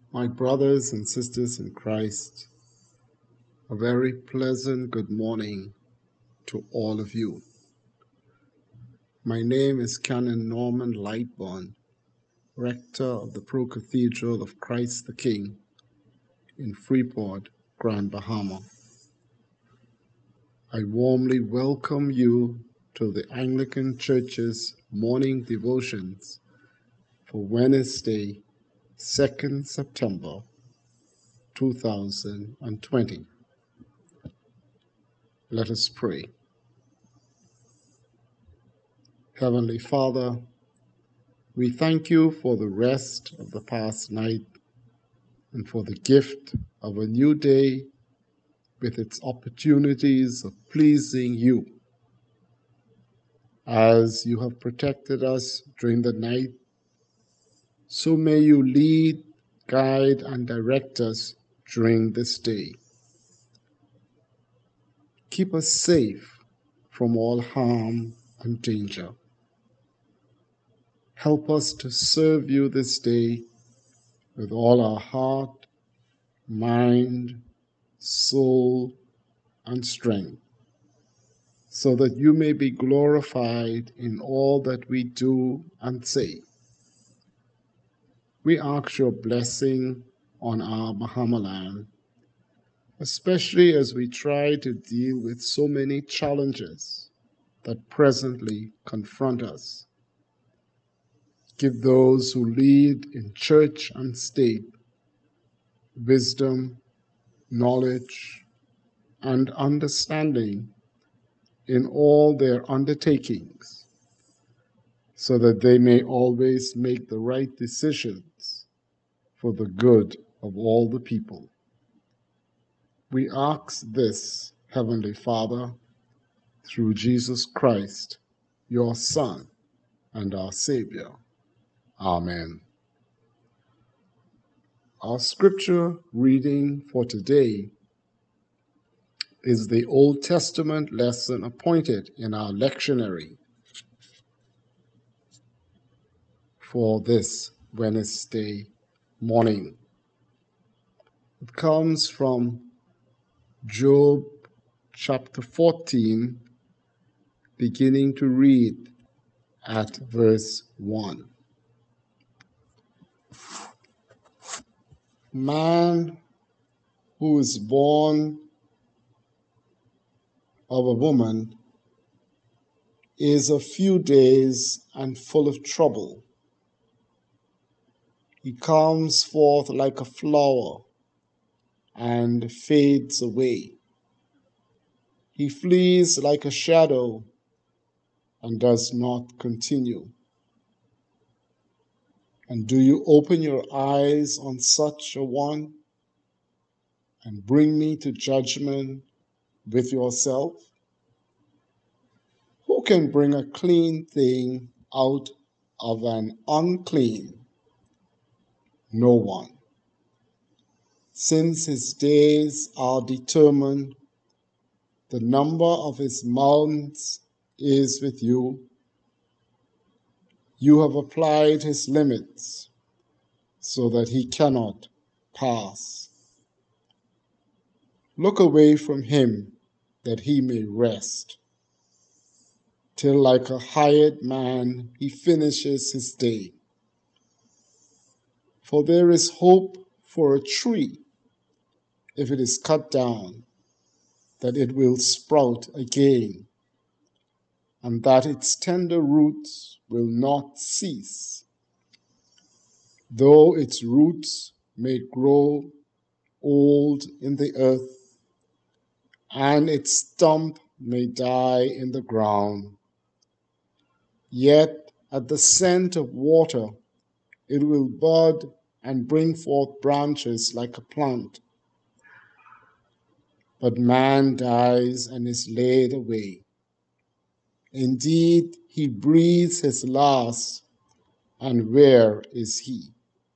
My brothers and sisters in Christ, a very pleasant good morning to all of you. My name is Canon Norman Lightbourne, Rector of the Pro-Cathedral of Christ the King in Freeport, Grand Bahama. I warmly welcome you to the Anglican Church's morning devotions for Wednesday, 2nd September 2020. Let us pray. Heavenly Father, we thank you for the rest of the past night and for the gift of a new day with its opportunities of pleasing you. As you have protected us during the night, so may you lead, guide, and direct us during this day. Keep us safe from all harm and danger. Help us to serve you this day with all our heart, mind, soul, and strength, so that you may be glorified in all that we do and say. We ask your blessing on our Bahamaland, especially as we try to deal with so many challenges that presently confront us. Give those who lead in church and state wisdom, knowledge, and understanding in all their undertakings, so that they may always make the right decisions for the good of all the people. We ask this, Heavenly Father, through Jesus Christ, your Son and our Savior. Amen. Our scripture reading for today is the Old Testament lesson appointed in our lectionary for this Wednesday morning. It comes from Job chapter 14, beginning to read at verse 1. Man who is born of a woman is a few days and full of trouble. He comes forth like a flower and fades away. He flees like a shadow and does not continue. And do you open your eyes on such a one and bring me to judgment with yourself? Who can bring a clean thing out of an unclean? No one. Since his days are determined, the number of his months is with you. You have applied his limits so that he cannot pass. Look away from him that he may rest, till like a hired man he finishes his day. For there is hope for a tree, if it is cut down, that it will sprout again, and that its tender roots will not cease. Though its roots may grow old in the earth, and its stump may die in the ground, yet at the scent of water it will bud and bring forth branches like a plant. But man dies and is laid away. Indeed, he breathes his last, and where is he?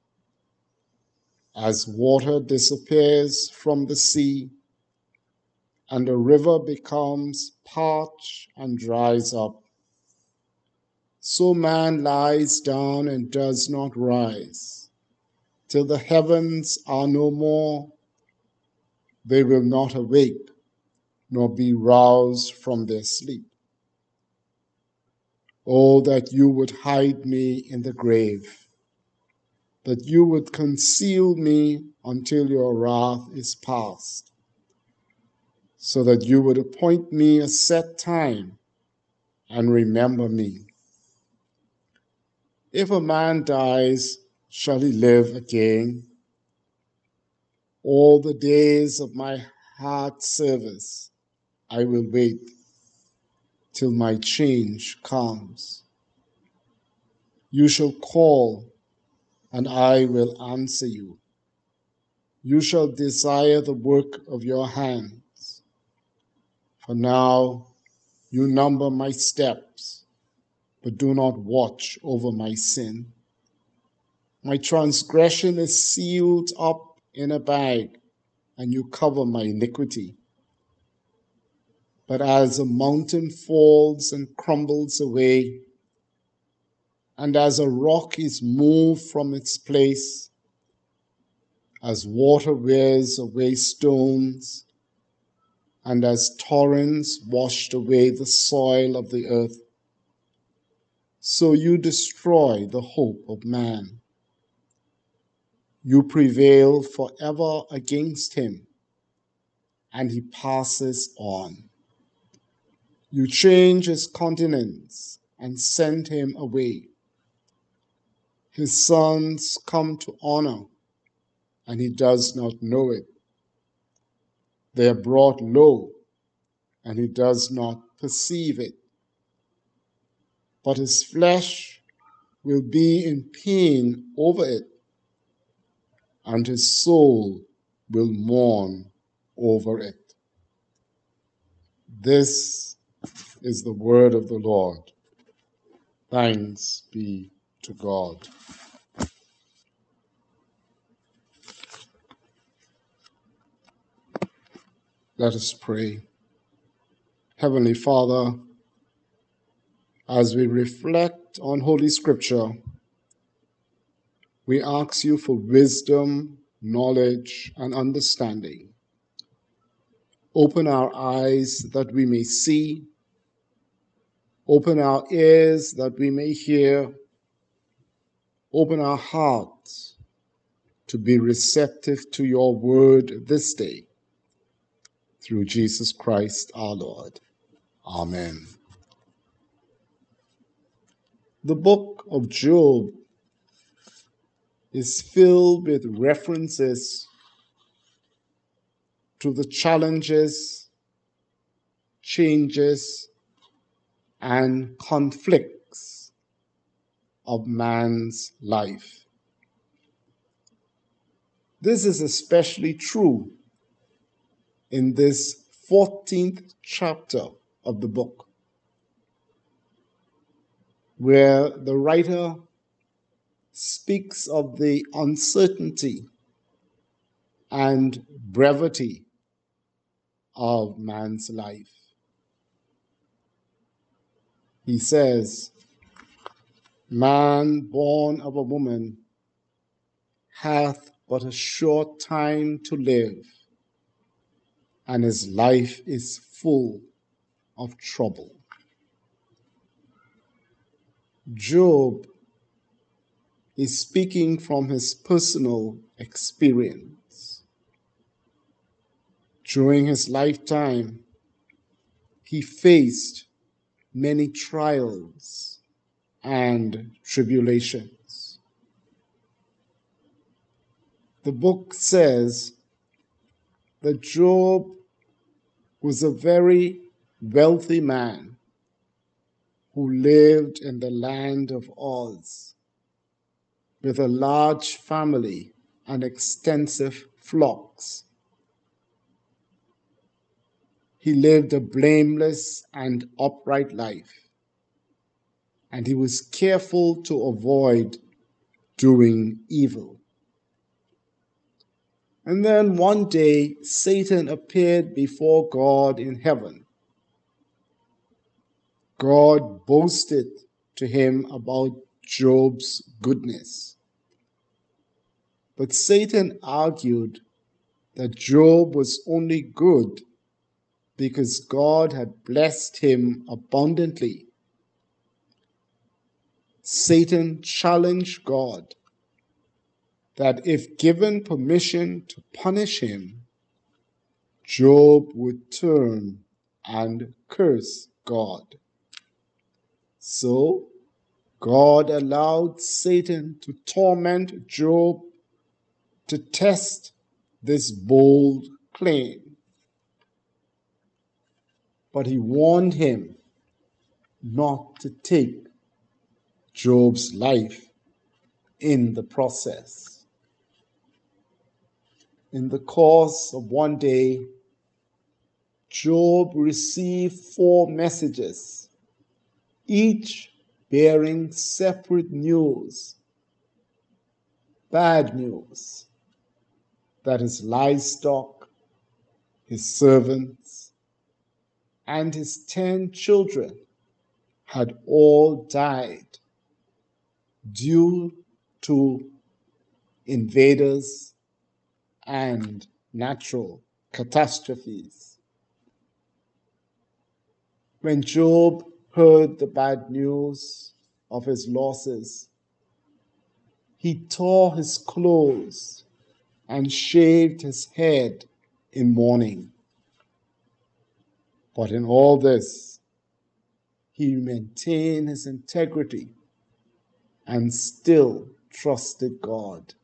As water disappears from the sea, and the river becomes parched and dries up, so man lies down and does not rise. Till the heavens are no more, they will not awake, nor be roused from their sleep. Oh, that you would hide me in the grave, that you would conceal me until your wrath is past, so that you would appoint me a set time and remember me. If a man dies, shall he live again? All the days of my hard service I will wait till my change comes. You shall call, and I will answer you. You shall desire the work of your hands. For now you number my steps, but do not watch over my sin. My transgression is sealed up in a bag, and you cover my iniquity. But as a mountain falls and crumbles away, and as a rock is moved from its place, as water wears away stones, and as torrents washed away the soil of the earth, so you destroy the hope of man. You prevail forever against him, and he passes on. You change his countenance and send him away. His sons come to honor, and he does not know it. They are brought low, and he does not perceive it. But his flesh will be in pain over it, and his soul will mourn over it. This is the word of the Lord. Thanks be to God. Let us pray. Heavenly Father, as we reflect on Holy Scripture, we ask you for wisdom, knowledge, and understanding. Open our eyes that we may see. Open our ears that we may hear. Open our hearts to be receptive to your word this day. Through Jesus Christ our Lord. Amen. The book of Job is filled with references to the challenges, changes, and conflicts of man's life. This is especially true in this 14th chapter of the book, where the writer speaks of the uncertainty and brevity of man's life. He says, "Man born of a woman hath but a short time to live, and his life is full of trouble." Job is speaking from his personal experience. During his lifetime, he faced many trials and tribulations. The book says that Job was a very wealthy man who lived in the land of Uz with a large family and extensive flocks. He lived a blameless and upright life, and he was careful to avoid doing evil. And then one day, Satan appeared before God in heaven. God boasted to him about Job's goodness. But Satan argued that Job was only good because God had blessed him abundantly. Satan challenged God that if given permission to punish him, Job would turn and curse God. So God allowed Satan to torment Job to test this bold claim. But he warned him not to take Job's life in the process. In the course of one day, Job received 4 messages, each bearing separate news, bad news, that his livestock, his servants, and his 10 children had all died due to invaders and natural catastrophes. When Job heard the bad news of his losses, he tore his clothes and shaved his head in mourning. But in all this, he maintained his integrity and still trusted God.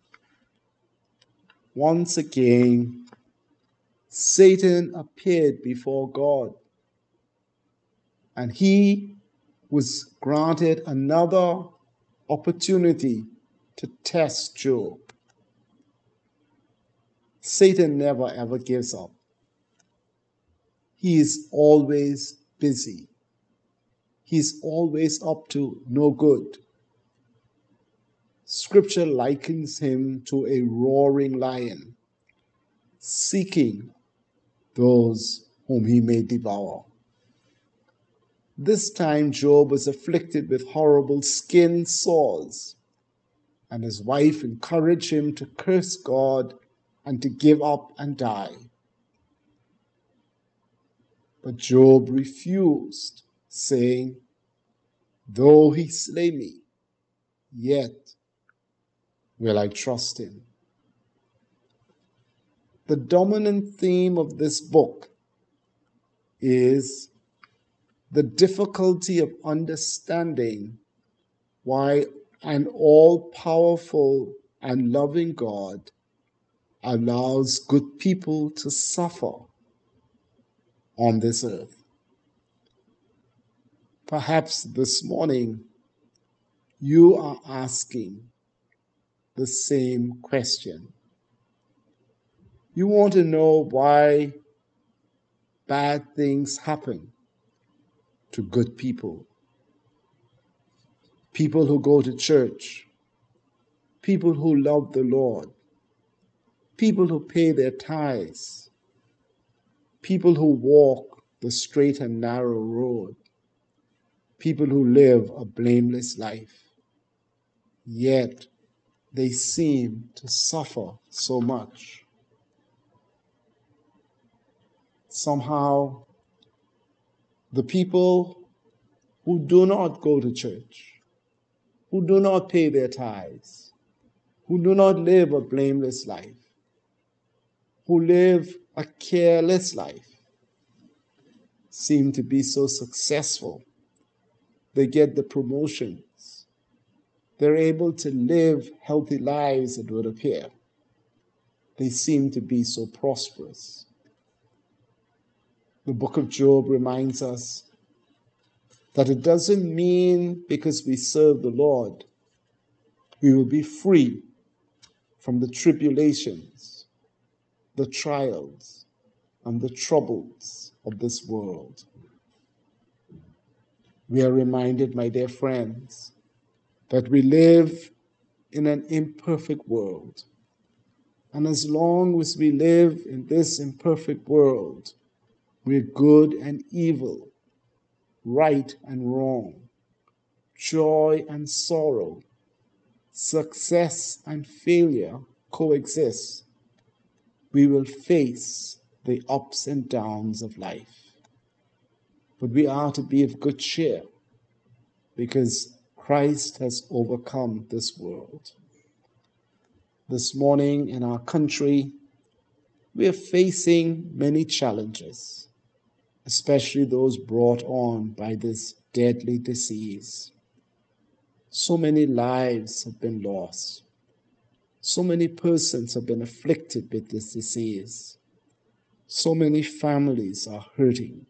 Once again, Satan appeared before God, and he was granted another opportunity to test Job. Satan never ever gives up. He is always busy. He's always up to no good. Scripture likens him to a roaring lion, seeking those whom he may devour. This time Job was afflicted with horrible skin sores, and his wife encouraged him to curse God and to give up and die. But Job refused, saying, "Though he slay me, yet will I trust him." The dominant theme of this book is the difficulty of understanding why an all-powerful and loving God allows good people to suffer on this earth. Perhaps this morning you are asking the same question. You want to know why bad things happen to good people. People who go to church, people who love the Lord, people who pay their tithes, people who walk the straight and narrow road, people who live a blameless life, yet they seem to suffer so much. Somehow, the people who do not go to church, who do not pay their tithes, who do not live a blameless life, who live a careless life, seem to be so successful. They get the promotions. They're able to live healthy lives, it would appear. They seem to be so prosperous. The book of Job reminds us that it doesn't mean because we serve the Lord, we will be free from the tribulations, the trials, and the troubles of this world. We are reminded, my dear friends, that we live in an imperfect world. And as long as we live in this imperfect world, we're good and evil, right and wrong, joy and sorrow, success and failure coexist. We will face the ups and downs of life. But we are to be of good cheer because Christ has overcome this world. This morning in our country, we are facing many challenges, especially those brought on by this deadly disease. So many lives have been lost. So many persons have been afflicted with this disease. So many families are hurting.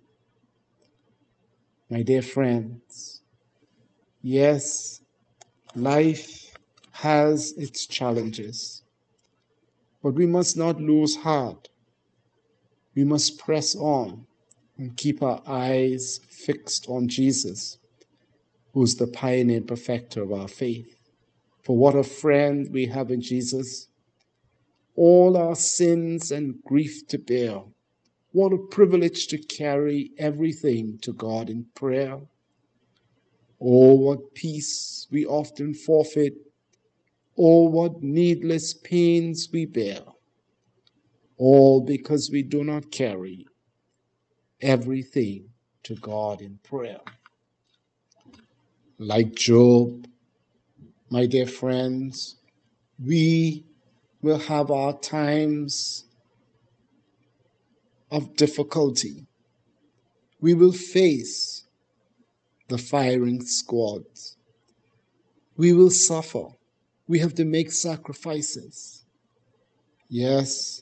My dear friends, yes, life has its challenges, but we must not lose heart. We must press on and keep our eyes fixed on Jesus, who's the pioneer and perfecter of our faith. For what a friend we have in Jesus, all our sins and grief to bear. What a privilege to carry everything to God in prayer. Oh, what peace we often forfeit. Oh, what needless pains we bear. All because we do not carry everything to God in prayer. Like Job, my dear friends, we will have our times of difficulty. We will face the firing squads. We will suffer. We have to make sacrifices. Yes,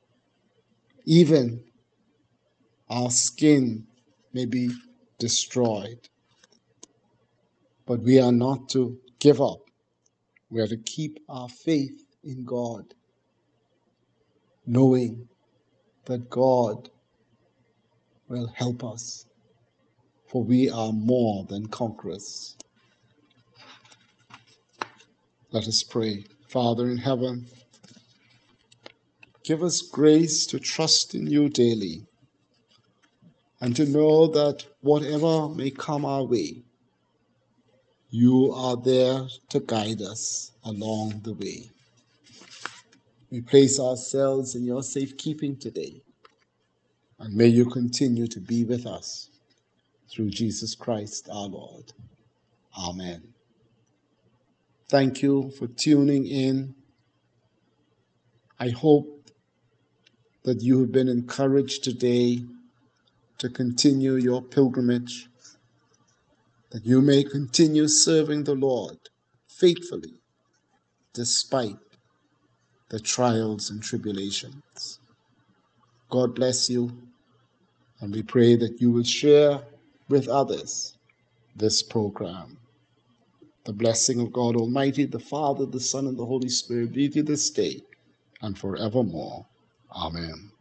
even our skin may be destroyed. But we are not to give up. We are to keep our faith in God, knowing that God will help us, for we are more than conquerors. Let us pray. Father in heaven, give us grace to trust in you daily and to know that whatever may come our way, you are there to guide us along the way. We place ourselves in your safekeeping today, and may you continue to be with us through Jesus Christ our Lord. Amen. Thank you for tuning in. I hope that you have been encouraged today to continue your pilgrimage, that you may continue serving the Lord faithfully despite the trials and tribulations. God bless you, and we pray that you will share with others this program. The blessing of God Almighty, the Father, the Son, and the Holy Spirit be with you this day and forevermore. Amen.